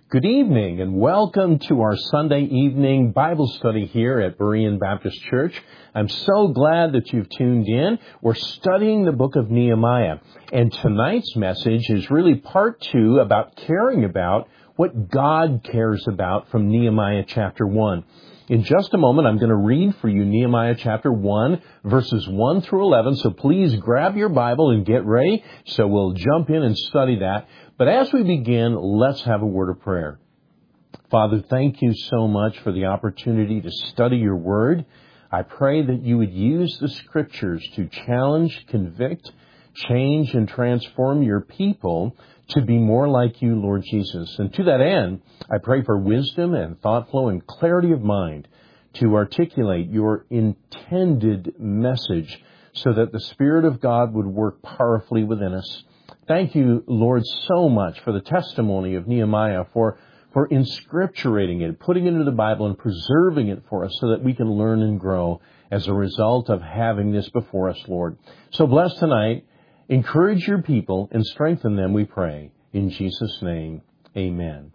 Good evening and welcome to our Sunday evening Bible study here at Berean Baptist Church. I'm so glad that you've tuned in. We're studying the book of Nehemiah, and tonight's message is really part 2 about caring about what God cares about from Nehemiah chapter 1. In just a moment, I'm going to read for you Nehemiah chapter 1, verses 1 through 11, so please grab your Bible and get ready, so we'll jump in and study that. But as we begin, let's have a word of prayer. Father, thank you so much for the opportunity to study your word. I pray that you would use the scriptures to challenge, convict, change, and transform your people to be more like you, Lord Jesus. And to that end, I pray for wisdom and thought flow and clarity of mind to articulate your intended message so that the Spirit of God would work powerfully within us. Thank you, Lord, so much for the testimony of Nehemiah, for inscripturating it, putting it into the Bible and preserving it for us so that we can learn and grow as a result of having this before us, Lord. So bless tonight, encourage your people, and strengthen them, we pray. In Jesus' name, amen.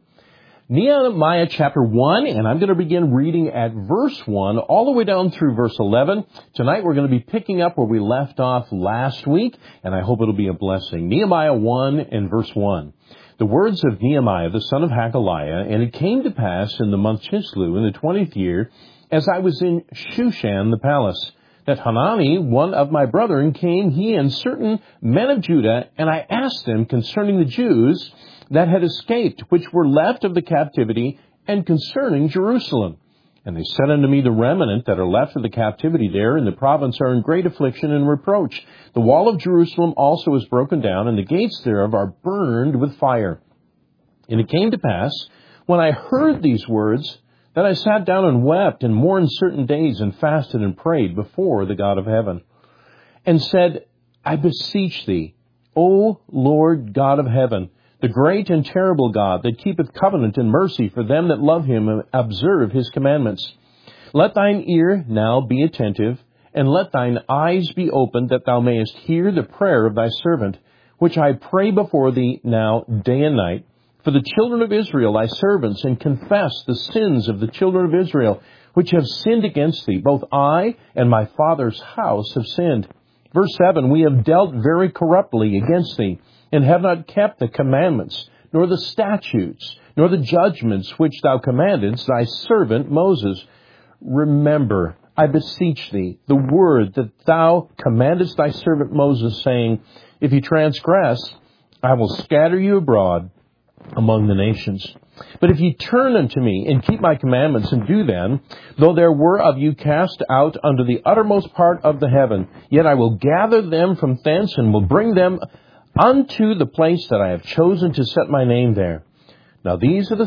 Nehemiah chapter 1, and I'm going to begin reading at verse 1 all the way down through verse 11. Tonight we're going to be picking up where we left off last week, and I hope it'll be a blessing. Nehemiah 1 and verse 1. The words of Nehemiah, the son of Hakaliah, and it came to pass in the month Chislew, in the 20th year, as I was in Shushan the palace, that Hanani, one of my brethren, came, he and certain men of Judah, and I asked them concerning the Jews that had escaped, which were left of the captivity, and concerning Jerusalem. And they said unto me, the remnant that are left of the captivity there in the province are in great affliction and reproach. The wall of Jerusalem also is broken down, and the gates thereof are burned with fire. And it came to pass, when I heard these words, that I sat down and wept and mourned certain days and fasted and prayed before the God of heaven, and said, I beseech thee, O Lord God of heaven, the great and terrible God that keepeth covenant and mercy for them that love him and observe his commandments. Let thine ear now be attentive, and let thine eyes be opened, that thou mayest hear the prayer of thy servant, which I pray before thee now day and night, for the children of Israel, thy servants, and confess the sins of the children of Israel, which have sinned against thee. Both I and my father's house have sinned. Verse 7, we have dealt very corruptly against thee, and have not kept the commandments, nor the statutes, nor the judgments which thou commandedst thy servant Moses. Remember, I beseech thee, the word that thou commandest thy servant Moses, saying, if you transgress, I will scatter you abroad among the nations. But if ye turn unto me, and keep my commandments, and do them, though there were of you cast out unto the uttermost part of the heaven, yet I will gather them from thence, and will bring them unto the place that I have chosen to set my name there. Now these are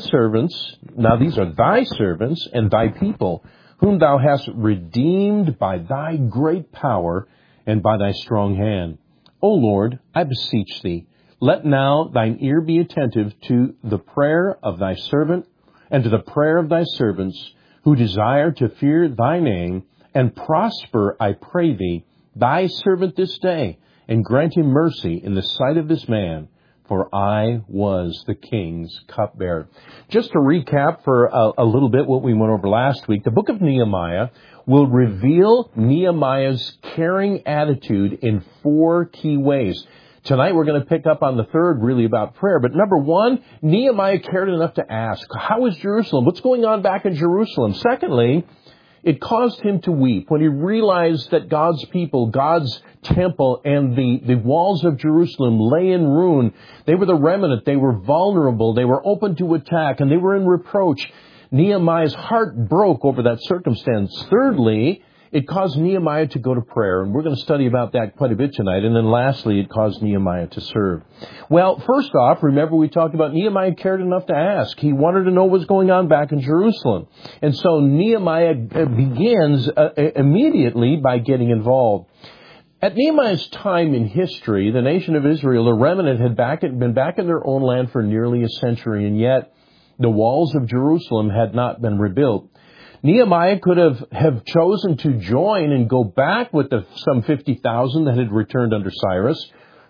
thy servants and thy people, whom thou hast redeemed by thy great power and by thy strong hand. O Lord, I beseech thee, let now thine ear be attentive to the prayer of thy servant, and to the prayer of thy servants, who desire to fear thy name, and prosper, I pray thee, thy servant this day, and grant him mercy in the sight of this man, for I was the king's cupbearer. Just to recap for a little bit what we went over last week, the book of Nehemiah will reveal Nehemiah's caring attitude in 4 key ways. Tonight we're going to pick up on the third, really about prayer. But number 1, Nehemiah cared enough to ask, how is Jerusalem? What's going on back in Jerusalem? Secondly, it caused him to weep when he realized that God's people, God's temple, and the walls of Jerusalem lay in ruin. They were the remnant. They were vulnerable. They were open to attack, and they were in reproach. Nehemiah's heart broke over that circumstance. Thirdly, it caused Nehemiah to go to prayer, and we're going to study about that quite a bit tonight. And then lastly, it caused Nehemiah to serve. Well, first off, remember we talked about Nehemiah cared enough to ask. He wanted to know what was going on back in Jerusalem. And so Nehemiah begins immediately by getting involved. At Nehemiah's time in history, the nation of Israel, the remnant, had been back in their own land for nearly a century, and yet the walls of Jerusalem had not been rebuilt. Nehemiah could have chosen to join and go back with some 50,000 that had returned under Cyrus,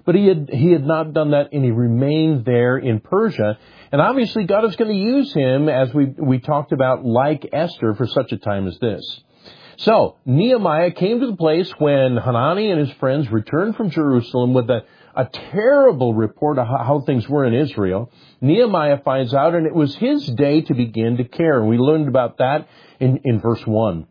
But he had not done that, and he remained there in Persia. And obviously God is going to use him, as we talked about, like Esther, for such a time as this. So Nehemiah came to the place when Hanani and his friends returned from Jerusalem with a terrible report of how things were in Israel. Nehemiah finds out, and it was his day to begin to care. And we learned about that in verse 1.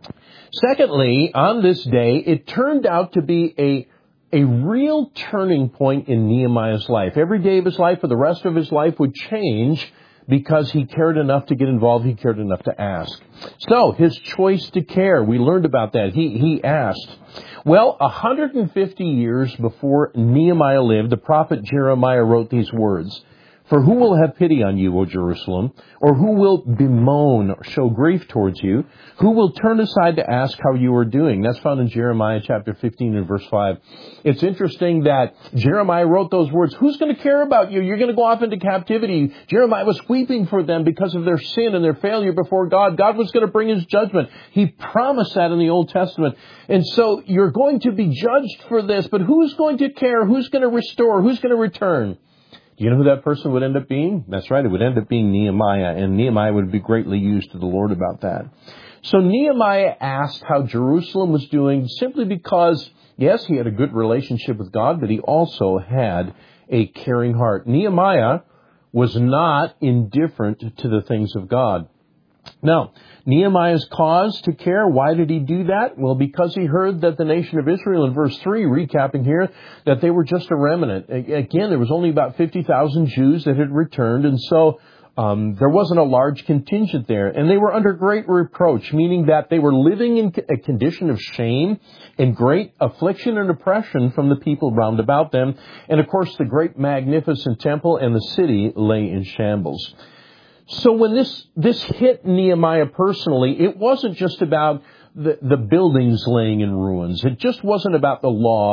Secondly, on this day, it turned out to be a real turning point in Nehemiah's life. Every day of his life for the rest of his life would change because he cared enough to get involved. He cared enough to ask. So, his choice to care, we learned about that. He asked. Well, 150 years before Nehemiah lived, the prophet Jeremiah wrote these words. For who will have pity on you, O Jerusalem? Or who will bemoan or show grief towards you? Who will turn aside to ask how you are doing? That's found in Jeremiah chapter 15 and verse 5. It's interesting that Jeremiah wrote those words. Who's going to care about you? You're going to go off into captivity. Jeremiah was weeping for them because of their sin and their failure before God. God was going to bring His judgment. He promised that in the Old Testament. And so you're going to be judged for this, but who's going to care? Who's going to restore? Who's going to return? Do you know who that person would end up being? That's right, it would end up being Nehemiah, and Nehemiah would be greatly used to the Lord about that. So Nehemiah asked how Jerusalem was doing simply because, yes, he had a good relationship with God, but he also had a caring heart. Nehemiah was not indifferent to the things of God. Now, Nehemiah's cause to care, why did he do that? Well, because he heard that the nation of Israel, in verse 3, recapping here, that they were just a remnant. Again, there was only about 50,000 Jews that had returned, and so there wasn't a large contingent there. And they were under great reproach, meaning that they were living in a condition of shame and great affliction and oppression from the people round about them. And of course, the great magnificent temple and the city lay in shambles. So when this hit Nehemiah personally, it wasn't just about the buildings laying in ruins. It just wasn't about the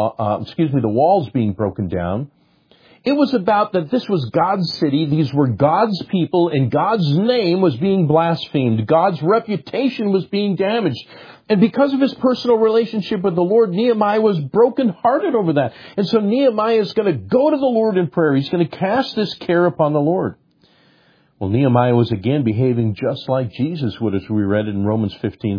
walls being broken down. It was about that this was God's city, these were God's people, and God's name was being blasphemed. God's reputation was being damaged. And because of his personal relationship with the Lord, Nehemiah was brokenhearted over that. And so Nehemiah is going to go to the Lord in prayer. He's going to cast this care upon the Lord. Well, Nehemiah was again behaving just like Jesus would, as we read in Romans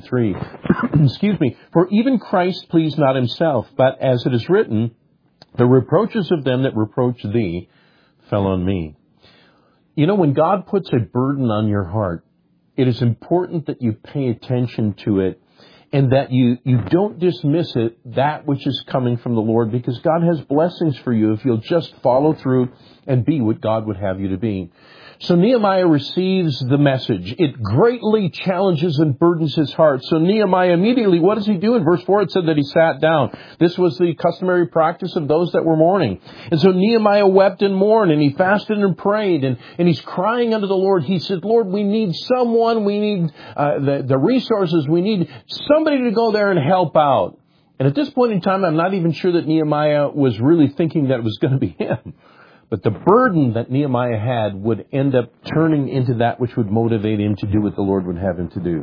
15:3. Excuse me. For even Christ pleased not himself, but as it is written, the reproaches of them that reproach thee fell on me. You know, when God puts a burden on your heart, it is important that you pay attention to it and that you don't dismiss it, that which is coming from the Lord, because God has blessings for you if you'll just follow through and be what God would have you to be. So Nehemiah receives the message. It greatly challenges and burdens his heart. So Nehemiah immediately, what does he do? In verse 4, it said that he sat down. This was the customary practice of those that were mourning. And so Nehemiah wept and mourned, and he fasted and prayed, and he's crying unto the Lord. He said, Lord, we need someone. We need the resources. We need somebody to go there and help out. And at this point in time, I'm not even sure that Nehemiah was really thinking that it was going to be him. But the burden that Nehemiah had would end up turning into that which would motivate him to do what the Lord would have him to do.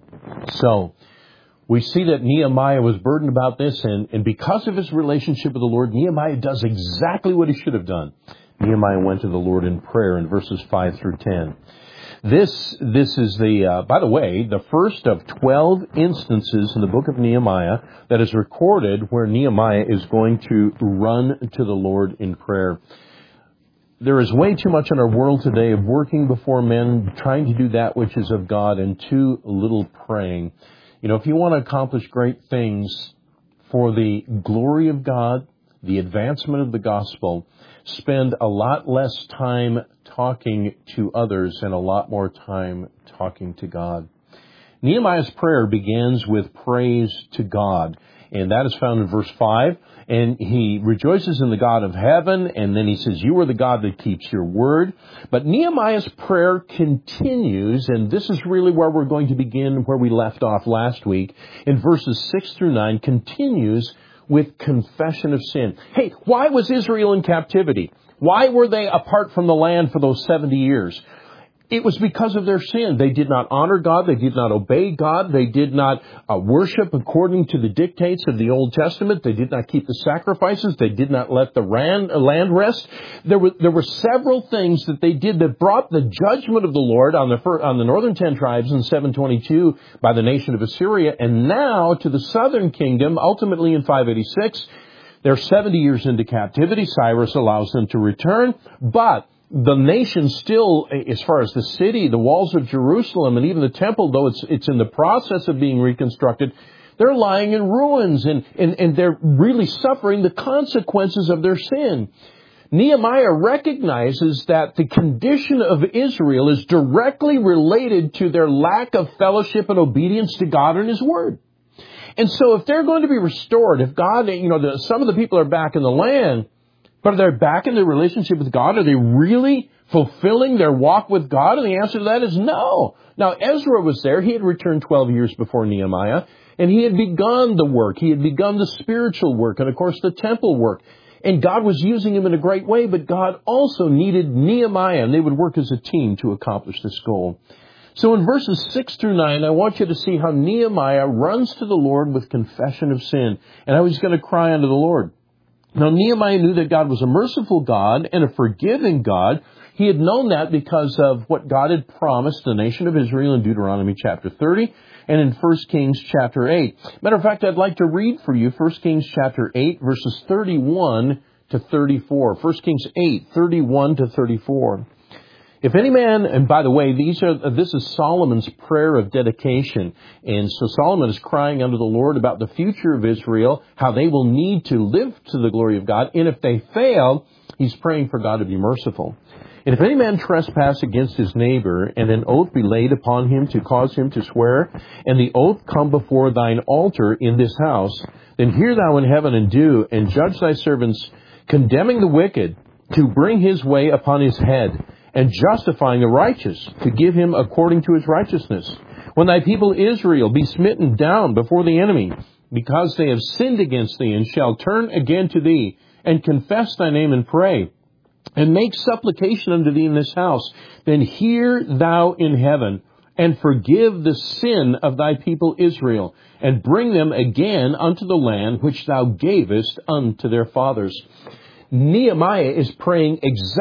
So, we see that Nehemiah was burdened about this, and because of his relationship with the Lord, Nehemiah does exactly what he should have done. Nehemiah went to the Lord in prayer in verses 5 through 10. This is by the way, the first of 12 instances in the book of Nehemiah that is recorded where Nehemiah is going to run to the Lord in prayer. There is way too much in our world today of working before men, trying to do that which is of God, and too little praying. You know, if you want to accomplish great things for the glory of God, the advancement of the gospel, spend a lot less time talking to others and a lot more time talking to God. Nehemiah's prayer begins with praise to God, and that is found in verse 5. And he rejoices in the God of heaven, and then he says, you are the God that keeps your word. But Nehemiah's prayer continues, and this is really where we're going to begin, where we left off last week. In verses 6 through 9, continues with confession of sin. Hey, why was Israel in captivity? Why were they apart from the land for those 70 years? It was because of their sin. They did not honor God. They did not obey God. They did not worship according to the dictates of the Old Testament. They did not keep the sacrifices. They did not let the land rest. There were several things that they did that brought the judgment of the Lord on the northern 10 tribes in 722 by the nation of Assyria, and now to the southern kingdom, ultimately in 586. They're 70 years into captivity. Cyrus allows them to return, but the nation still, as far as the city, the walls of Jerusalem, and even the temple, though it's in the process of being reconstructed, they're lying in ruins, and they're really suffering the consequences of their sin. Nehemiah recognizes that the condition of Israel is directly related to their lack of fellowship and obedience to God and His Word. And so if they're going to be restored, if God, some of the people are back in the land, but are they back in their relationship with God? Are they really fulfilling their walk with God? And the answer to that is no. Now, Ezra was there. He had returned 12 years before Nehemiah, and he had begun the work. He had begun the spiritual work and, of course, the temple work. And God was using him in a great way, but God also needed Nehemiah, and they would work as a team to accomplish this goal. So in verses 6 through 9, I want you to see how Nehemiah runs to the Lord with confession of sin, and how he's going to cry unto the Lord. Now, Nehemiah knew that God was a merciful God and a forgiving God. He had known that because of what God had promised the nation of Israel in Deuteronomy chapter 30 and in 1 Kings chapter 8. Matter of fact, I'd like to read for you 1 Kings chapter 8, verses 31 to 34. 1 Kings 8, 31 to 34. If any man, and by the way, this is Solomon's prayer of dedication. And so Solomon is crying unto the Lord about the future of Israel, how they will need to live to the glory of God. And if they fail, he's praying for God to be merciful. And if any man trespass against his neighbor, and an oath be laid upon him to cause him to swear, and the oath come before thine altar in this house, then hear thou in heaven and do, and judge thy servants, condemning the wicked, to bring his way upon his head, and justifying the righteous, to give him according to his righteousness. When thy people Israel be smitten down before the enemy, because they have sinned against thee, and shall turn again to thee, and confess thy name and pray, and make supplication unto thee in this house, then hear thou in heaven, and forgive the sin of thy people Israel, and bring them again unto the land which thou gavest unto their fathers. Nehemiah is praying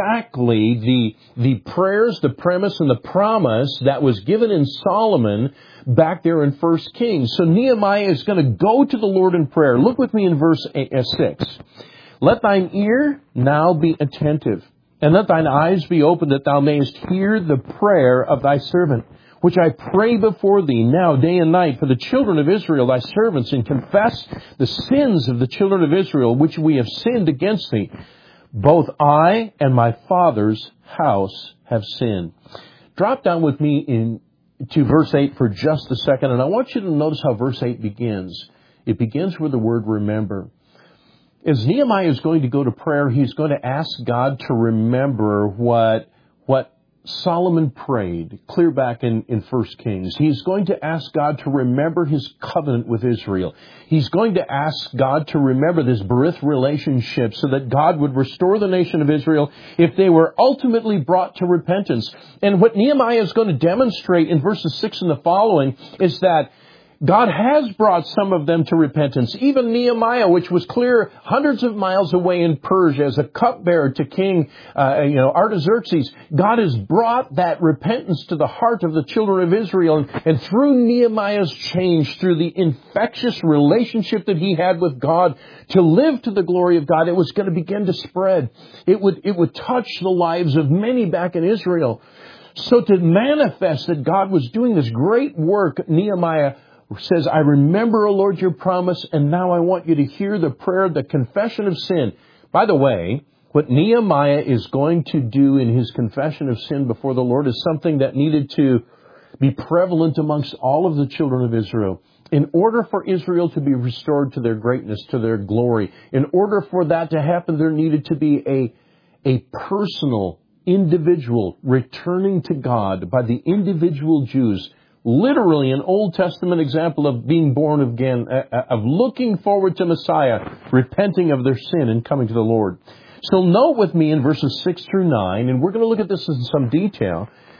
exactly the prayers, the premise, and the promise that was given in Solomon back there in 1 Kings. So Nehemiah is going to go to the Lord in prayer. Look with me in verse 6. Let thine ear now be attentive, and let thine eyes be open, that thou mayest hear the prayer of thy servant, which I pray before thee now day and night for the children of Israel, thy servants, and confess the sins of the children of Israel, which we have sinned against thee. Both I and my father's house have sinned. Drop down with me to verse 8 for just a second, and I want you to notice how verse 8 begins. It begins with the word remember. As Nehemiah is going to go to prayer, he's going to ask God to remember what Solomon prayed clear back in 1 Kings. He's going to ask God to remember his covenant with Israel. He's going to ask God to remember this birth relationship so that God would restore the nation of Israel if they were ultimately brought to repentance. And what Nehemiah is going to demonstrate in verses 6 and the following is that God has brought some of them to repentance. Even Nehemiah, which was clear hundreds of miles away in Persia as a cupbearer to King Artaxerxes, God has brought that repentance to the heart of the children of Israel. And through Nehemiah's change, through the infectious relationship that he had with God to live to the glory of God, it was going to begin to spread. It would touch the lives of many back in Israel. So to manifest that God was doing this great work, Nehemiah says, I remember, O Lord, your promise, and now I want you to hear the prayer, the confession of sin. By the way, what Nehemiah is going to do in his confession of sin before the Lord is something that needed to be prevalent amongst all of the children of Israel. In order for Israel to be restored to their greatness, to their glory, in order for that to happen, there needed to be a personal, individual returning to God by the individual Jews. Literally an Old Testament example of being born again, of looking forward to Messiah, repenting of their sin and coming to the Lord. So note with me in verses 6 through 9, and we're going to look at this in some detail,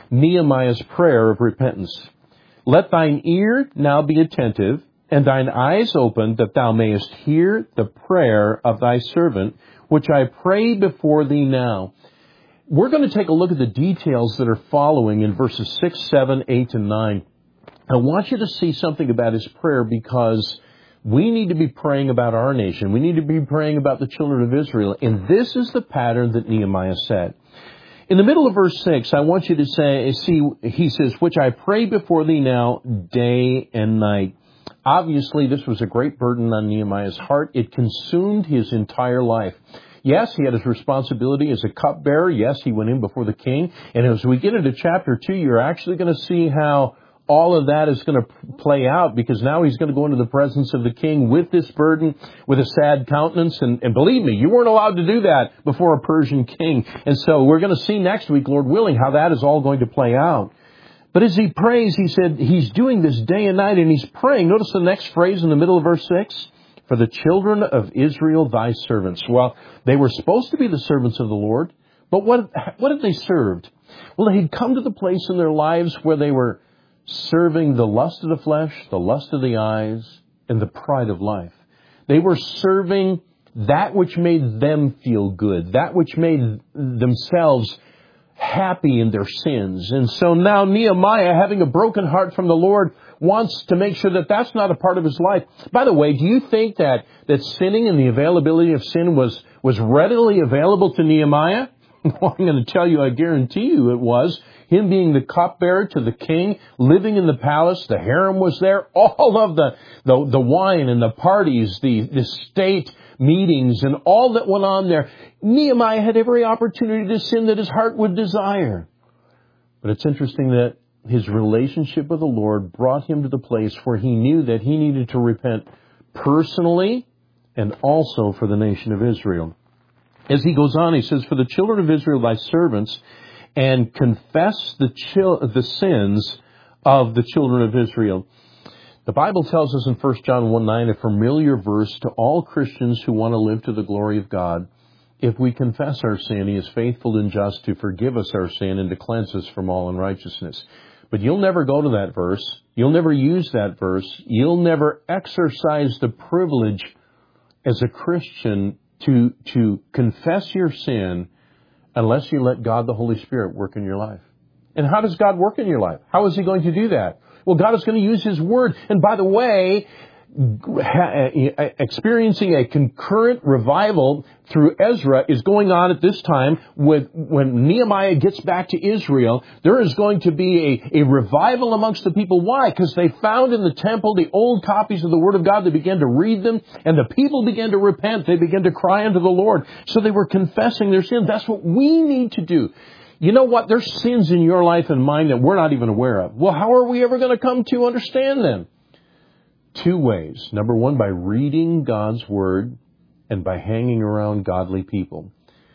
Nehemiah's prayer of repentance. Let thine ear now be attentive, and thine eyes open, that thou mayest hear the prayer of thy servant, which I pray before thee now. We're going to take a look at the details that are following in verses 6, 7, 8, and 9. I want you to see something about his prayer, because we need to be praying about our nation. We need to be praying about the children of Israel. And this is the pattern that Nehemiah set. In the middle of verse 6, I want you to see, he says, which I pray before thee now, day and night. Obviously, this was a great burden on Nehemiah's heart. It consumed his entire life. Yes, he had his responsibility as a cupbearer. Yes, he went in before the king. And as we get into chapter 2, you're actually going to see how all of that is going to play out, because now he's going to go into the presence of the king with this burden, with a sad countenance. And believe me, you weren't allowed to do that before a Persian king. And so we're going to see next week, Lord willing, how that is all going to play out. But as he prays, he said he's doing this day and night, and he's praying. Notice the next phrase in the middle of verse 6. For the children of Israel, thy servants. Well, they were supposed to be the servants of the Lord, but what had they served? Well, they had come to the place in their lives where they were serving the lust of the flesh, the lust of the eyes, and the pride of life. They were serving that which made them feel good, that which made themselves happy in their sins. And so now Nehemiah, having a broken heart from the Lord, wants to make sure that that's not a part of his life. By the way, do you think that sinning and the availability of sin was readily available to Nehemiah? Well, I'm going to tell you, I guarantee you it was. Him being the cupbearer to the king, living in the palace, the harem was there, all of the wine and the parties, the state meetings and all that went on there. Nehemiah had every opportunity to sin that his heart would desire. But it's interesting that his relationship with the Lord brought him to the place where he knew that he needed to repent personally and also for the nation of Israel. As he goes on, he says, for the children of Israel, thy servants, and confess the sins of the children of Israel. The Bible tells us in 1 John 1:9, a familiar verse to all Christians who want to live to the glory of God. If we confess our sin, he is faithful and just to forgive us our sin and to cleanse us from all unrighteousness. But you'll never go to that verse. You'll never use that verse. You'll never exercise the privilege as a Christian to confess your sin unless you let God, the Holy Spirit, work in your life. And how does God work in your life? How is he going to do that? Well, God is going to use his word. And by the way, experiencing a concurrent revival through Ezra is going on at this time. When Nehemiah gets back to Israel, there is going to be a revival amongst the people. Why? Because they found in the temple the old copies of the Word of God. They began to read them, and the people began to repent. They began to cry unto the Lord. So they were confessing their sins. That's what we need to do. You know what? There's sins in your life and mine that we're not even aware of. Well, how are we ever going to come to understand them? Two ways. Number one, by reading God's Word and by hanging around godly people.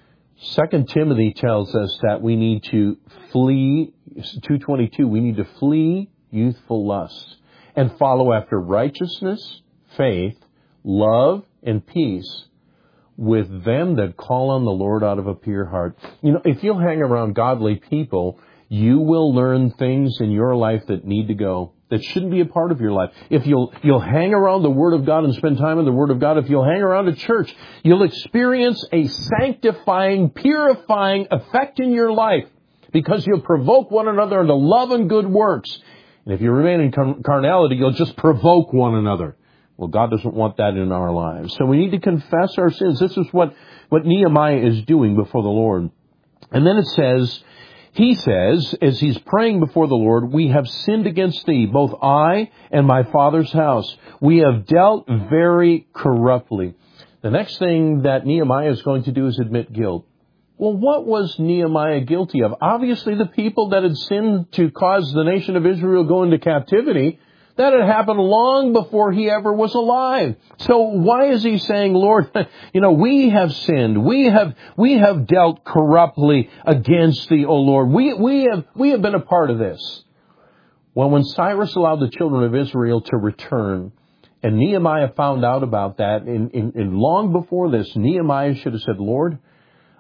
2 Timothy tells us that we need to flee, 2:22, we need to flee youthful lusts and follow after righteousness, faith, love, and peace with them that call on the Lord out of a pure heart. You know, if you'll hang around godly people, you will learn things in your life that need to go, that shouldn't be a part of your life. If you'll hang around the Word of God and spend time in the Word of God, if you'll hang around a church, you'll experience a sanctifying, purifying effect in your life because you'll provoke one another into love and good works. And if you remain in carnality, you'll just provoke one another. Well, God doesn't want that in our lives. So we need to confess our sins. This is what Nehemiah is doing before the Lord. And then it says, he says, as he's praying before the Lord, we have sinned against thee, both I and my father's house. We have dealt very corruptly. The next thing that Nehemiah is going to do is admit guilt. Well, what was Nehemiah guilty of? Obviously, the people that had sinned to cause the nation of Israel go into captivity, that had happened long before he ever was alive. So why is he saying, Lord, we have sinned. We have dealt corruptly against thee, O Lord. We have been a part of this. Well, when Cyrus allowed the children of Israel to return, and Nehemiah found out about that, and long before this, Nehemiah should have said, Lord,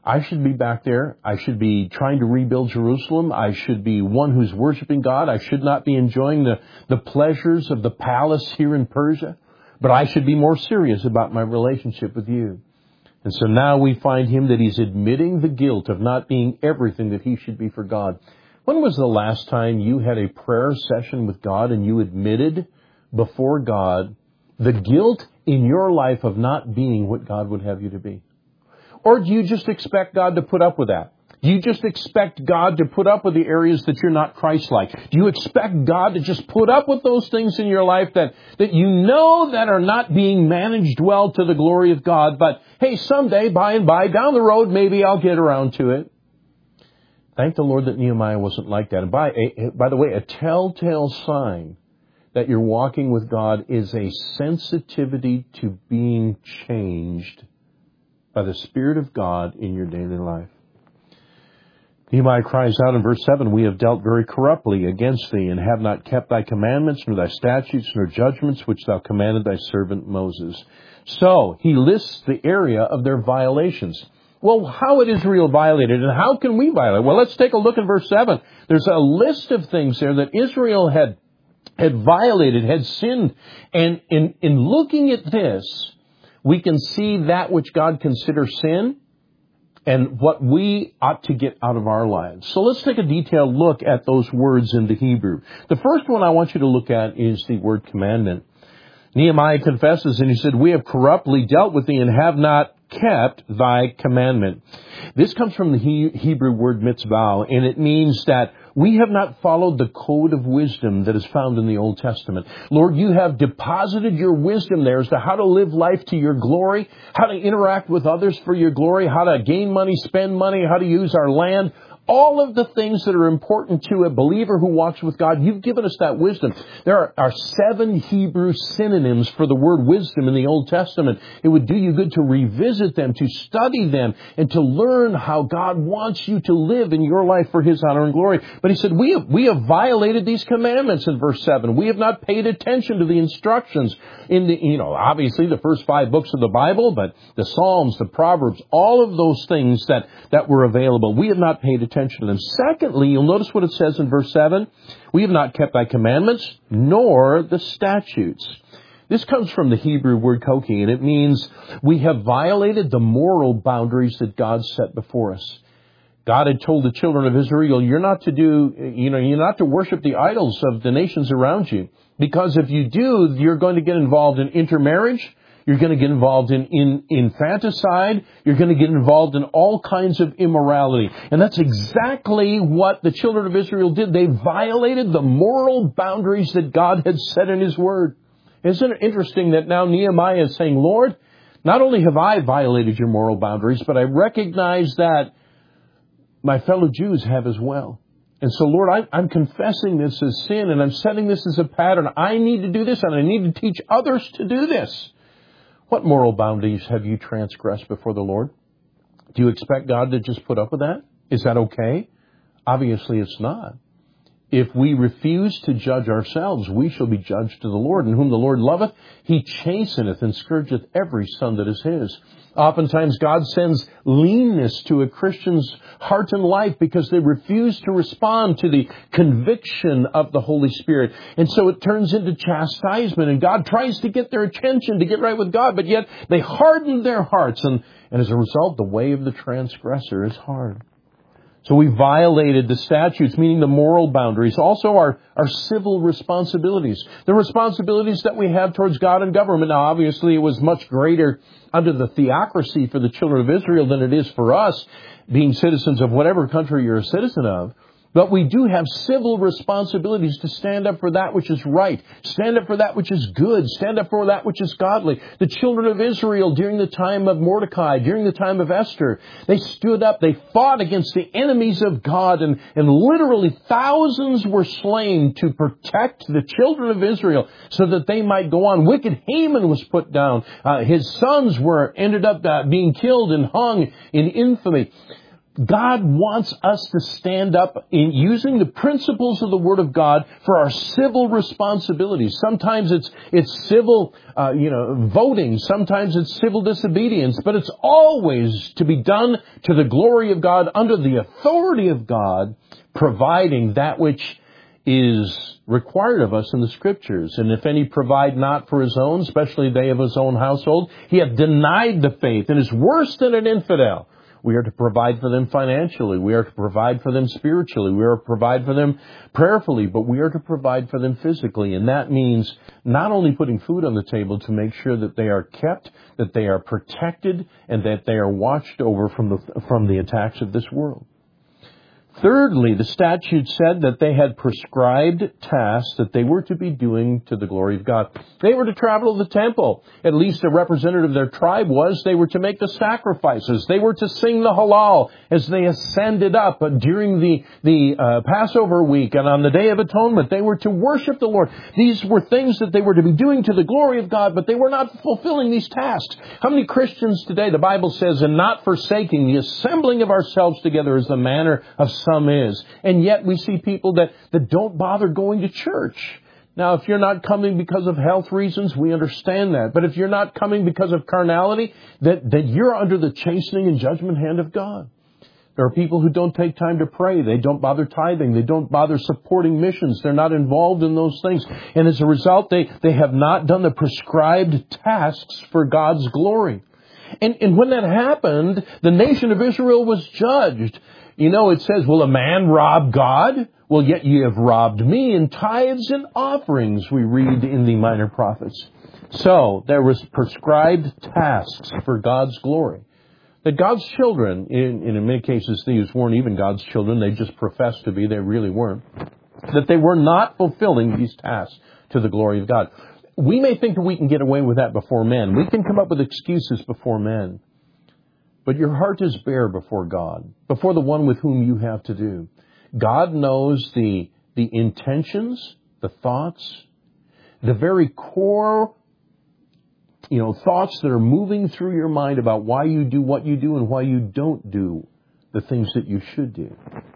I should be back there. I should be trying to rebuild Jerusalem. I should be one who's worshiping God. I should not be enjoying the pleasures of the palace here in Persia. But I should be more serious about my relationship with you. And so now we find him that he's admitting the guilt of not being everything that he should be for God. When was the last time you had a prayer session with God and you admitted before God the guilt in your life of not being what God would have you to be? Or do you just expect God to put up with that? Do you just expect God to put up with the areas that you're not Christ-like? Do you expect God to just put up with those things in your life that you know that are not being managed well to the glory of God, but hey, someday, by and by, down the road, maybe I'll get around to it? Thank the Lord that Nehemiah wasn't like that. And by the way, a telltale sign that you're walking with God is a sensitivity to being changed by the Spirit of God in your daily life. Nehemiah cries out in verse 7, "We have dealt very corruptly against thee, and have not kept thy commandments, nor thy statutes, nor judgments, which thou commanded thy servant Moses." So, he lists the area of their violations. Well, how had Israel violated, and how can we violate? Well, let's take a look at verse 7. There's a list of things there that Israel had violated, had sinned. And in looking at this, we can see that which God considers sin and what we ought to get out of our lives. So let's take a detailed look at those words in the Hebrew. The first one I want you to look at is the word commandment. Nehemiah confesses, and he said, "We have corruptly dealt with thee and have not kept thy commandment." This comes from the Hebrew word mitzvah, and it means that we have not followed the code of wisdom that is found in the Old Testament. Lord, you have deposited your wisdom there as to how to live life to your glory, how to interact with others for your glory, how to gain money, spend money, how to use our land. All of the things that are important to a believer who walks with God, you've given us that wisdom. There are 7 Hebrew synonyms for the word wisdom in the Old Testament. It would do you good to revisit them, to study them, and to learn how God wants you to live in your life for His honor and glory. But he said, we have violated these commandments in verse 7. We have not paid attention to the instructions in obviously the first 5 books of the Bible, but the Psalms, the Proverbs, all of those things that were available. We have not paid attention to them. Secondly, you'll notice what it says in verse 7. "We have not kept thy commandments, nor the statutes." This comes from the Hebrew word koki, and it means we have violated the moral boundaries that God set before us. God had told the children of Israel, you're not to worship the idols of the nations around you, because if you do, you're going to get involved in intermarriage. You're going to get involved in infanticide. You're going to get involved in all kinds of immorality. And that's exactly what the children of Israel did. They violated the moral boundaries that God had set in His Word. Isn't it interesting that now Nehemiah is saying, Lord, not only have I violated your moral boundaries, but I recognize that my fellow Jews have as well. And so, Lord, I'm confessing this as sin, and I'm setting this as a pattern. I need to do this, and I need to teach others to do this. What moral boundaries have you transgressed before the Lord? Do you expect God to just put up with that? Is that okay? Obviously it's not. If we refuse to judge ourselves, we shall be judged to the Lord. And whom the Lord loveth, He chasteneth and scourgeth every son that is His. Oftentimes God sends leanness to a Christian's heart and life because they refuse to respond to the conviction of the Holy Spirit. And so it turns into chastisement, and God tries to get their attention to get right with God, but yet they harden their hearts. And as a result, the way of the transgressor is hard. So we violated the statutes, meaning the moral boundaries, also our civil responsibilities, the responsibilities that we have towards God and government. Now, obviously, it was much greater under the theocracy for the children of Israel than it is for us, being citizens of whatever country you're a citizen of. But we do have civil responsibilities to stand up for that which is right, stand up for that which is good, stand up for that which is godly. The children of Israel during the time of Mordecai, during the time of Esther, they stood up, they fought against the enemies of God, and literally thousands were slain to protect the children of Israel so that they might go on. Wicked Haman was put down. His sons ended up being killed and hung in infamy. God wants us to stand up in using the principles of the Word of God for our civil responsibilities. Sometimes it's civil, voting. Sometimes it's civil disobedience. But it's always to be done to the glory of God, under the authority of God, providing that which is required of us in the Scriptures. And if any provide not for his own, especially they of his own household, he hath denied the faith and is worse than an infidel. We are to provide for them financially. We are to provide for them spiritually. We are to provide for them prayerfully, but we are to provide for them physically. And that means not only putting food on the table to make sure that they are kept, that they are protected, and that they are watched over from the attacks of this world. Thirdly, the statute said that they had prescribed tasks that they were to be doing to the glory of God. They were to travel to the temple. At least a representative of their tribe was. They were to make the sacrifices. They were to sing the Hallel as they ascended up during the Passover week and on the Day of Atonement. They were to worship the Lord. These were things that they were to be doing to the glory of God, but they were not fulfilling these tasks. How many Christians today, the Bible says, and not forsaking the assembling of ourselves together as the manner of some is. And yet we see people that don't bother going to church. Now, if you're not coming because of health reasons, we understand that. But if you're not coming because of carnality, that you're under the chastening and judgment hand of God. There are people who don't take time to pray. They don't bother tithing. They don't bother supporting missions. They're not involved in those things. And as a result, they have not done the prescribed tasks for God's glory. And when that happened, the nation of Israel was judged. It says, will a man rob God? Well, yet ye have robbed me in tithes and offerings, we read in the Minor Prophets. So, there was prescribed tasks for God's glory. That God's children, in many cases these weren't even God's children, they just professed to be, they really weren't, that they were not fulfilling these tasks to the glory of God. We may think that we can get away with that before men. We can come up with excuses before men. But your heart is bare before God, before the one with whom you have to do. God knows the intentions, the thoughts, the very core, thoughts that are moving through your mind about why you do what you do and why you don't do the things that you should do.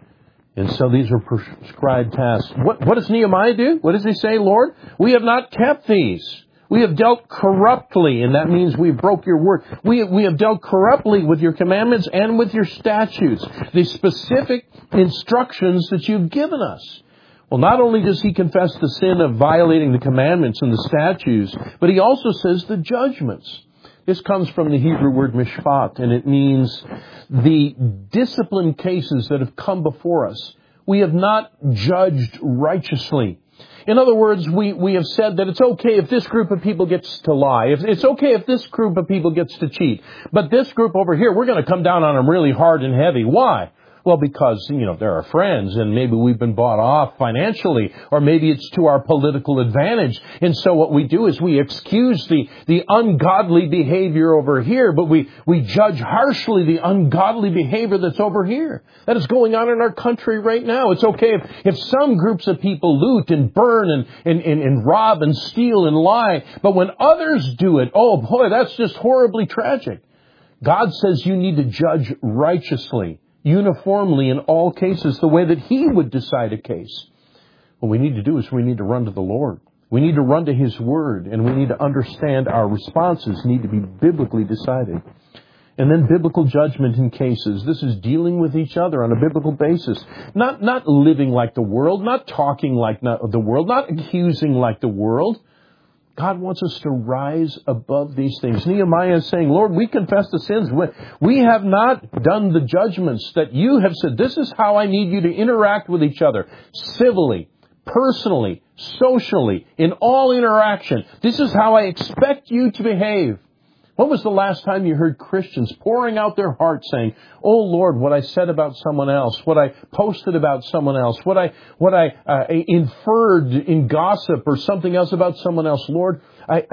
And so these are prescribed tasks. What does Nehemiah do? What does he say, Lord? We have not kept these. We have dealt corruptly, and that means we broke your word. We have dealt corruptly with your commandments and with your statutes, the specific instructions that you've given us. Well, not only does he confess the sin of violating the commandments and the statutes, but he also says the judgments. This comes from the Hebrew word mishpat, and it means the discipline cases that have come before us. We have not judged righteously. In other words, we have said that it's okay if this group of people gets to lie. It's okay if this group of people gets to cheat. But this group over here, we're going to come down on them really hard and heavy. Why? Well, because, they're our friends and maybe we've been bought off financially, or maybe it's to our political advantage. And so what we do is we excuse the ungodly behavior over here, but we judge harshly the ungodly behavior that's over here. That is going on in our country right now. It's okay if some groups of people loot and burn and rob and steal and lie, but when others do it, oh boy, that's just horribly tragic. God says you need to judge righteously, uniformly in all cases, the way that He would decide a case. What we need to do is we need to run to the Lord. We need to run to His Word, and we need to understand our responses need to be biblically decided. And then biblical judgment in cases. This is dealing with each other on a biblical basis. Not living like the world, not talking like the world, not accusing like the world. God wants us to rise above these things. Nehemiah is saying, Lord, we confess the sins. We have not done the judgments that you have said. This is how I need you to interact with each other. Civilly, personally, socially, in all interaction. This is how I expect you to behave. When was the last time you heard Christians pouring out their hearts saying, oh Lord, what I said about someone else, what I posted about someone else, what I inferred in gossip or something else about someone else, Lord, I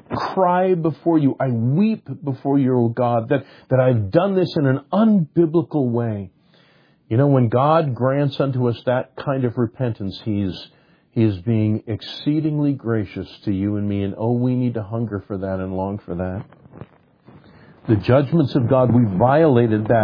cry before you, I weep before you, oh God, that I've done this in an unbiblical way. When God grants unto us that kind of repentance, He is being exceedingly gracious to you and me, and we need to hunger for that and long for that. The judgments of God, we violated that.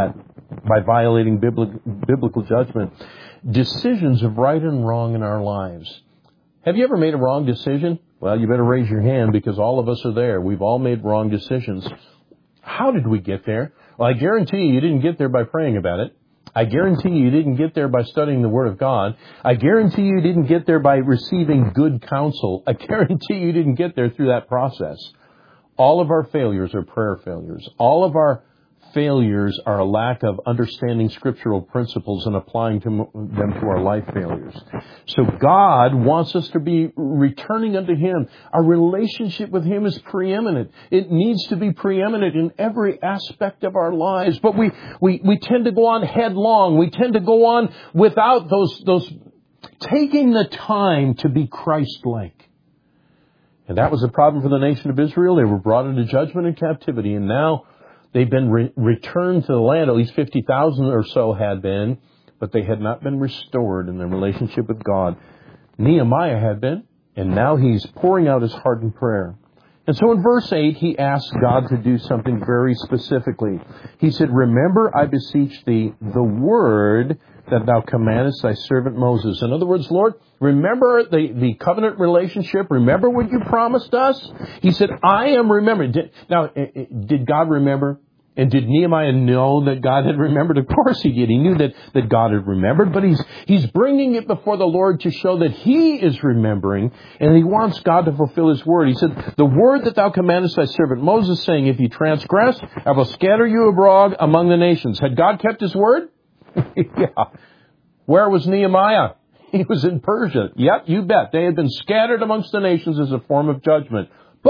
by violating biblical judgment. Decisions of right and wrong in our lives. Have you ever made a wrong decision? Well, you better raise your hand because all of us are there. We've all made wrong decisions. How did we get there? Well, I guarantee you didn't get there by praying about it. I guarantee you didn't get there by studying the Word of God. I guarantee you didn't get there by receiving good counsel. I guarantee you didn't get there through that process. All of our failures are prayer failures. All of our failures are a lack of understanding scriptural principles and applying them to our life failures. So God wants us to be returning unto Him. Our relationship with Him is preeminent. It needs to be preeminent in every aspect of our lives. But we tend to go on headlong. We tend to go on without those taking the time to be Christ-like. And that was a problem for the nation of Israel. They were brought into judgment and captivity, and now they've been returned to the land. At least 50,000 or so had been, but they had not been restored in their relationship with God. Nehemiah had been, and now he's pouring out his heart in prayer. And so in verse 8, he asks God to do something very specifically. He said, "Remember, I beseech thee, the word that thou commandest thy servant Moses." In other words, Lord, remember the covenant relationship. Remember what you promised us. He said, I am remembering. Did God remember? And did Nehemiah know that God had remembered? Of course he did. He knew that God had remembered, but he's bringing it before the Lord to show that he is remembering, and he wants God to fulfill his word. He said, "The word that thou commandest thy servant Moses, saying, if ye transgress, I will scatter you abroad among the nations." Had God kept his word? Yeah. Where was Nehemiah? He was in Persia. Yep, you bet. They had been scattered amongst the nations as a form of judgment.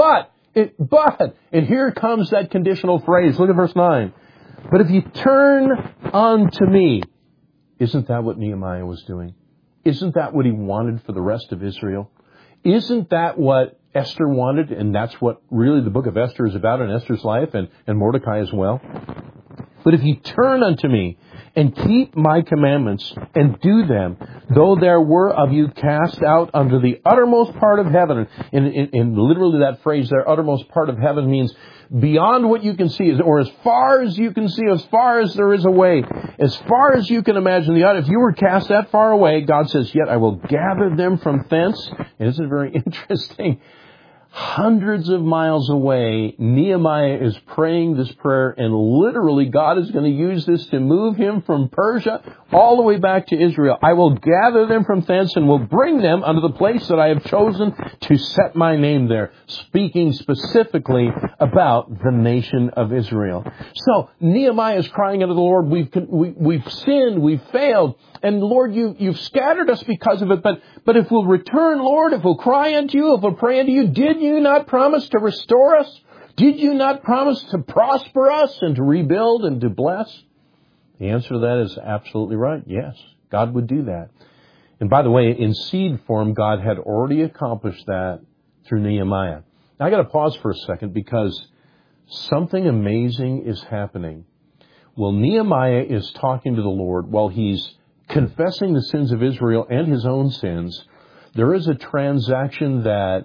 And here comes that conditional phrase. Look at verse 9. "But if you turn unto me," isn't that what Nehemiah was doing? Isn't that what he wanted for the rest of Israel? Isn't that what Esther wanted? And that's what really the book of Esther is about in Esther's life and Mordecai as well. "But if you turn unto me and keep my commandments and do them, though there were of you cast out unto the uttermost part of heaven." And literally that phrase there, uttermost part of heaven, means beyond what you can see, or as far as you can see, as far as there is a way, as far as you can imagine. If you were cast that far away, God says, "Yet I will gather them from thence." And isn't it very interesting? Hundreds of miles away, Nehemiah is praying this prayer, and literally God is going to use this to move him from Persia all the way back to Israel. "I will gather them from thence and will bring them unto the place that I have chosen to set my name there," speaking specifically about the nation of Israel. So Nehemiah is crying unto the Lord, we've sinned, we've failed, and Lord, you've scattered us because of it, but if we'll return, Lord, if we'll cry unto you, if we'll pray unto you, did you not promise to restore us? Did you not promise to prosper us and to rebuild and to bless? The answer to that is absolutely right. Yes, God would do that. And by the way, in seed form, God had already accomplished that through Nehemiah. Now I got to pause for a second because something amazing is happening. Well, Nehemiah is talking to the Lord while he's confessing the sins of Israel and his own sins. There is a transaction that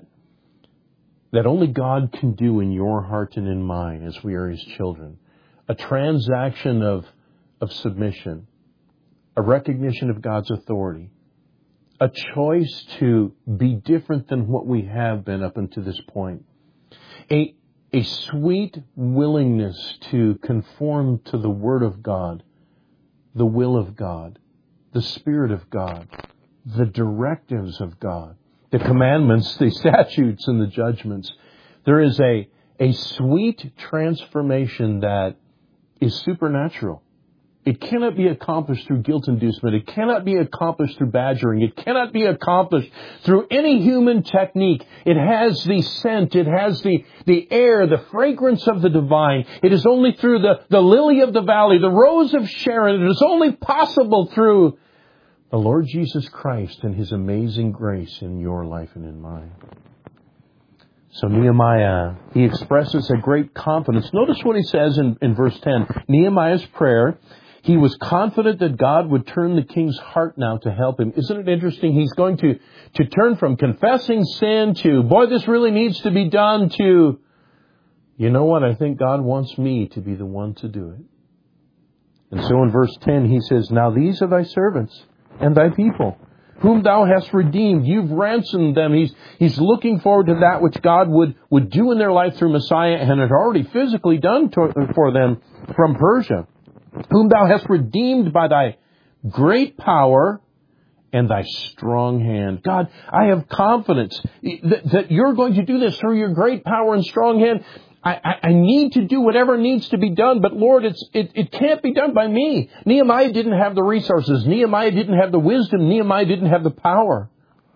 only God can do in your heart and in mine as we are his children. A transaction of submission, a recognition of God's authority, a choice to be different than what we have been up until this point, a sweet willingness to conform to the Word of God, the will of God, the Spirit of God, the directives of God, the commandments, the statutes, and the judgments. There is a sweet transformation that is supernatural. It cannot be accomplished through guilt inducement. It cannot be accomplished through badgering. It cannot be accomplished through any human technique. It has the scent. It has the air, the fragrance of the divine. It is only through the lily of the valley, the rose of Sharon. It is only possible through the Lord Jesus Christ and his amazing grace in your life and in mine. So Nehemiah, he expresses a great confidence. Notice what he says in verse 10. Nehemiah's prayer, he was confident that God would turn the king's heart now to help him. Isn't it interesting? He's going to turn from confessing sin to, boy, this really needs to be done, to, you know what, I think God wants me to be the one to do it. And so in verse 10 he says, "Now these are thy servants and thy people, whom thou hast redeemed." You've ransomed them. He's looking forward to that which God would do in their life through Messiah and had already physically done for them from Persia. "Whom thou hast redeemed by thy great power and thy strong hand." God, I have confidence that you're going to do this through your great power and strong hand. I need to do whatever needs to be done, but Lord, it can't be done by me. Nehemiah didn't have the resources. Nehemiah didn't have the wisdom. Nehemiah didn't have the power.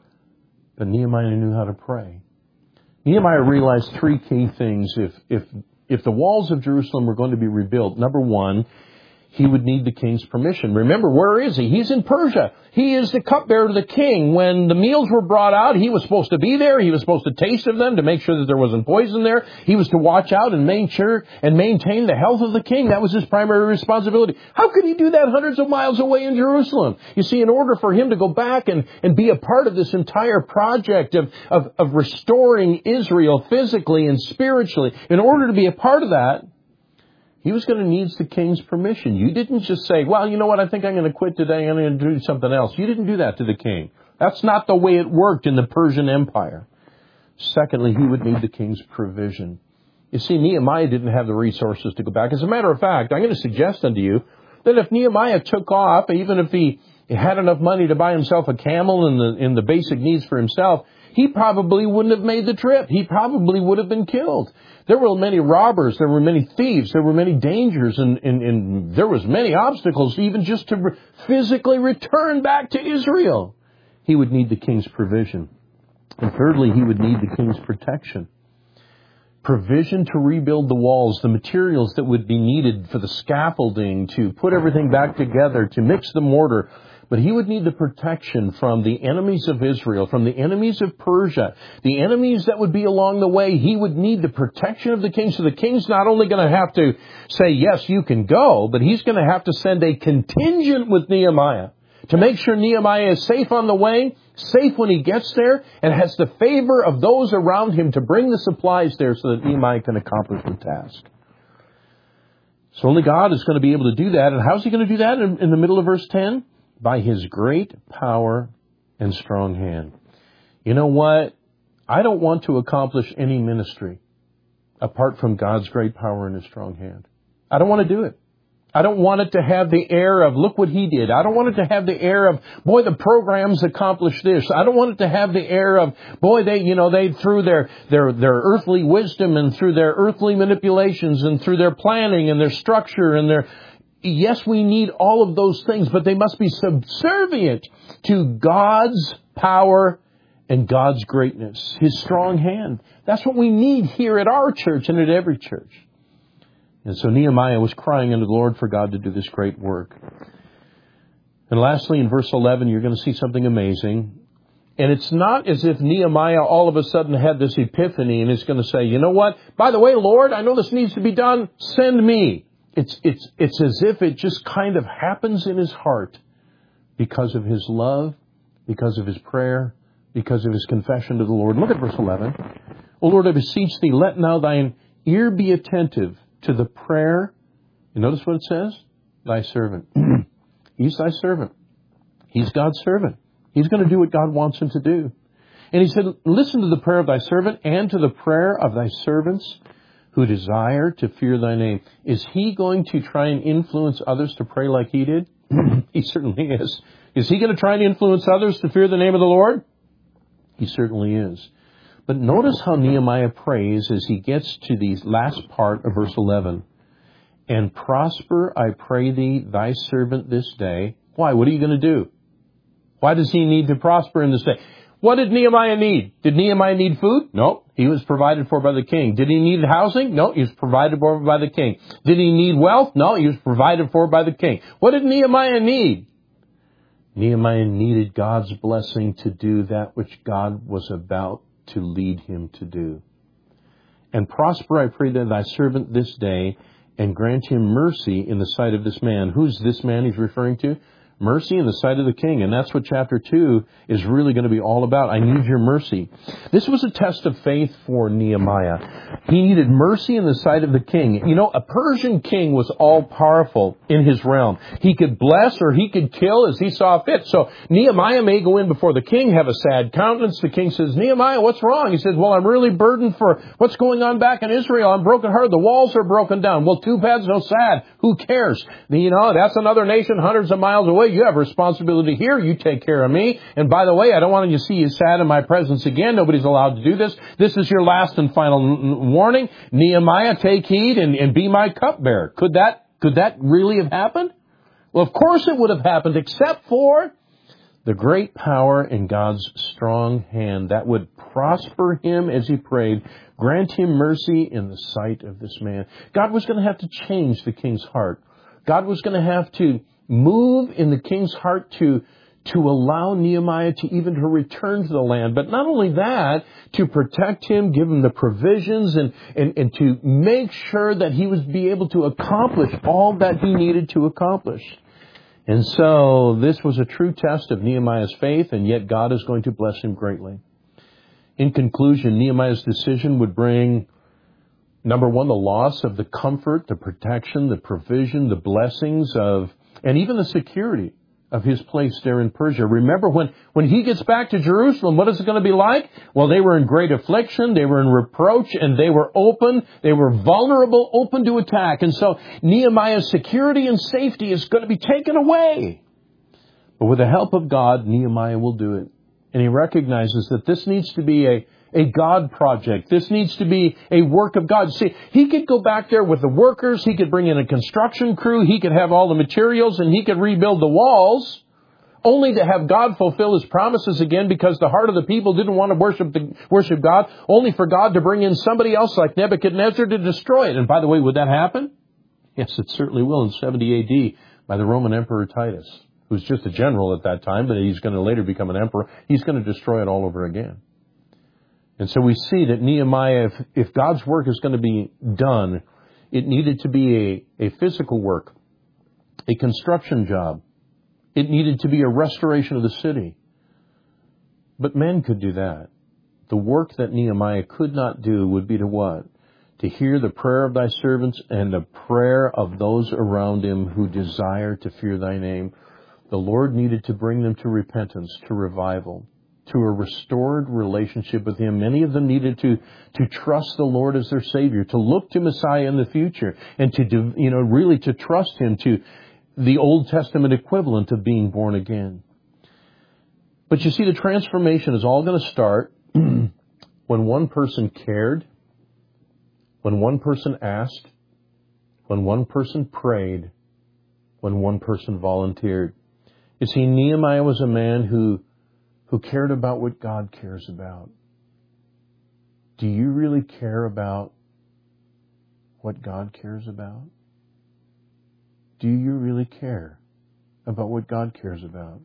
But Nehemiah knew how to pray. Nehemiah realized three key things if the walls of Jerusalem were going to be rebuilt. Number one, he would need the king's permission. Remember, where is he? He's in Persia. He is the cupbearer to the king. When the meals were brought out, he was supposed to be there. He was supposed to taste of them to make sure that there wasn't poison there. He was to watch out and make sure and maintain the health of the king. That was his primary responsibility. How could he do that hundreds of miles away in Jerusalem? You see, in order for him to go back and be a part of this entire project of restoring Israel physically and spiritually, in order to be a part of that, he was going to need the king's permission. You didn't just say, "Well, you know what, I think I'm going to quit today. I'm going to do something else." You didn't do that to the king. That's not the way it worked in the Persian Empire. Secondly, he would need the king's provision. You see, Nehemiah didn't have the resources to go back. As a matter of fact, I'm going to suggest unto you that if Nehemiah took off, even if he had enough money to buy himself a camel and the basic needs for himself, he probably wouldn't have made the trip. He probably would have been killed. There were many robbers. There were many thieves. There were many dangers. And there was many obstacles even just to physically return back to Israel. He would need the king's provision. And thirdly, he would need the king's protection. Provision to rebuild the walls, the materials that would be needed for the scaffolding, to put everything back together, to mix the mortar. But he would need the protection from the enemies of Israel, from the enemies of Persia, the enemies that would be along the way. He would need the protection of the king. So the king's not only going to have to say, "Yes, you can go," but he's going to have to send a contingent with Nehemiah to make sure Nehemiah is safe on the way, safe when he gets there, and has the favor of those around him to bring the supplies there so that Nehemiah can accomplish the task. So only God is going to be able to do that. And how's he going to do that in the middle of verse 10? By his great power and strong hand. You know what? I don't want to accomplish any ministry apart from God's great power and his strong hand. I don't want to do it. I don't want it to have the air of, "Look what he did." I don't want it to have the air of, "Boy, the programs accomplished this." I don't want it to have the air of, "Boy, they through their earthly wisdom and through their earthly manipulations and through their planning and their structure and their..." Yes, we need all of those things, but they must be subservient to God's power and God's greatness, his strong hand. That's what we need here at our church and at every church. And so Nehemiah was crying unto the Lord for God to do this great work. And lastly, in verse 11, you're going to see something amazing. And it's not as if Nehemiah all of a sudden had this epiphany and is going to say, "You know what? By the way, Lord, I know this needs to be done. Send me." It's as if it just kind of happens in his heart because of his love, because of his prayer, because of his confession to the Lord. Look at verse 11. "O Lord, I beseech thee, let now thine ear be attentive to the prayer." You notice what it says? "Thy servant." He's thy servant. He's God's servant. He's going to do what God wants him to do. And he said, "Listen to the prayer of thy servant and to the prayer of thy servants who desire to fear thy name." Is he going to try and influence others to pray like he did? He certainly is. Is he going to try and influence others to fear the name of the Lord? He certainly is. But notice how Nehemiah prays as he gets to the last part of verse 11. "And prosper, I pray thee, thy servant this day." Why? What are you going to do? Why does he need to prosper in this day? What did Nehemiah need? Did Nehemiah need food? No. He was provided for by the king. Did he need housing? No. He was provided for by the king. Did he need wealth? No. He was provided for by the king. What did Nehemiah need? Nehemiah needed God's blessing to do that which God was about to lead him to do. "And prosper, I pray thee, thy servant this day, and grant him mercy in the sight of this man." Who's this man he's referring to? Mercy in the sight of the king. And that's what chapter 2 is really going to be all about. I need your mercy. This was a test of faith for Nehemiah. He needed mercy in the sight of the king. You know, a Persian king was all powerful in his realm. He could bless or he could kill as he saw fit. So Nehemiah may go in before the king, have a sad countenance. The king says, Nehemiah, what's wrong? He says, well, I'm really burdened for what's going on back in Israel. I'm brokenhearted. The walls are broken down. Well, too bad, so sad. Who cares? You know, that's another nation hundreds of miles away. You have responsibility here. You take care of me. And by the way, I don't want to see you sad in my presence again. Nobody's allowed to do this. This is your last and final warning. Nehemiah, take heed and be my cupbearer. Could that really have happened? Well, of course it would have happened, except for the great power in God's strong hand that would prosper him as he prayed, grant him mercy in the sight of this man. God was going to have to change the king's heart. God was going to have to move in the king's heart to allow Nehemiah to return to the land. But not only that, to protect him, give him the provisions, and to make sure that he would be able to accomplish all that he needed to accomplish. And so this was a true test of Nehemiah's faith, and yet God is going to bless him greatly. In conclusion, Nehemiah's decision would bring, number one, the loss of the comfort, the protection, the provision, the blessings of, and even the security of his place there in Persia. Remember, when he gets back to Jerusalem, what is it going to be like? Well, they were in great affliction, they were in reproach, and they were open, they were vulnerable, open to attack. And so Nehemiah's security and safety is going to be taken away. But with the help of God, Nehemiah will do it. And he recognizes that this needs to be a God project. This needs to be a work of God. See, he could go back there with the workers. He could bring in a construction crew. He could have all the materials and he could rebuild the walls, only to have God fulfill his promises again because the heart of the people didn't want to worship God, only for God to bring in somebody else like Nebuchadnezzar to destroy it. And by the way, would that happen? Yes, it certainly will in 70 A.D. by the Roman Emperor Titus, who's just a general at that time, but he's going to later become an emperor. He's going to destroy it all over again. And so we see that Nehemiah, if God's work is going to be done, it needed to be a physical work, a construction job. It needed to be a restoration of the city. But men could do that. The work that Nehemiah could not do would be to what? To hear the prayer of thy servants and the prayer of those around him who desire to fear thy name. The Lord needed to bring them to repentance, to revival, to a restored relationship with him. Many of them needed to trust the Lord as their Savior, to look to Messiah in the future, and really to trust him, to the Old Testament equivalent of being born again. But you see, the transformation is all going to start when one person cared, when one person asked, when one person prayed, when one person volunteered. You see, Nehemiah was a man who cared about what God cares about. Do you really care about what God cares about? Do you really care about what God cares about?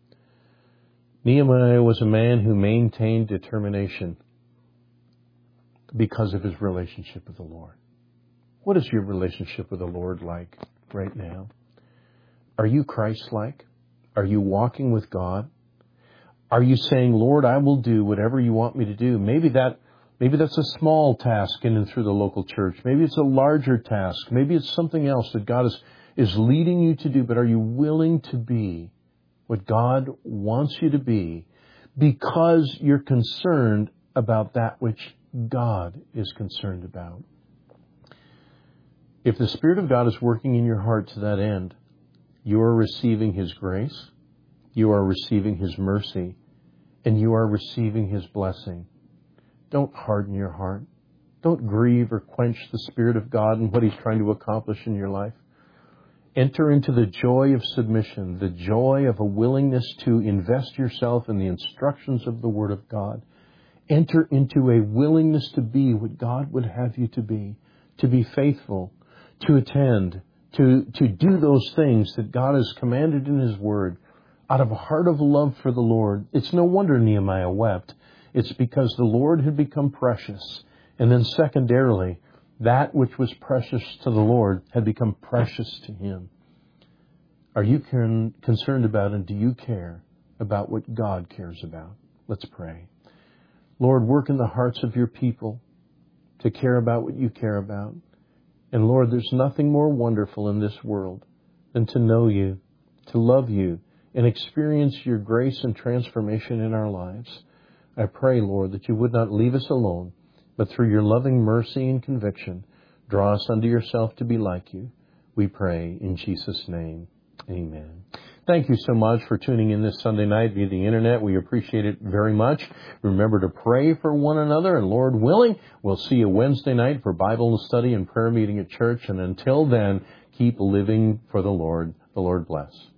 Nehemiah was a man who maintained determination because of his relationship with the Lord. What is your relationship with the Lord like right now? Are you Christ-like? Are you walking with God? Are you saying, Lord, I will do whatever you want me to do? Maybe that's a small task in and through the local church. Maybe it's a larger task. Maybe it's something else that God is leading you to do. But are you willing to be what God wants you to be because you're concerned about that which God is concerned about? If the Spirit of God is working in your heart to that end, you are receiving His grace, you are receiving His mercy, and you are receiving His blessing. Don't harden your heart. Don't grieve or quench the Spirit of God and what He's trying to accomplish in your life. Enter into the joy of submission, the joy of a willingness to invest yourself in the instructions of the Word of God. Enter into a willingness to be what God would have you to be faithful, to attend, to do those things that God has commanded in His Word out of a heart of love for the Lord. It's no wonder Nehemiah wept. It's because the Lord had become precious. And then secondarily, that which was precious to the Lord had become precious to him. are you concerned about, and do you care about what God cares about? Let's pray. Lord, work in the hearts of your people to care about what you care about. And Lord, there's nothing more wonderful in this world than to know you, to love you, and experience your grace and transformation in our lives. I pray, Lord, that you would not leave us alone, but through your loving mercy and conviction, draw us unto yourself to be like you. We pray in Jesus' name. Amen. Thank you so much for tuning in this Sunday night via the internet. We appreciate it very much. Remember to pray for one another, and Lord willing, we'll see you Wednesday night for Bible study and prayer meeting at church. And until then, keep living for the Lord. The Lord bless.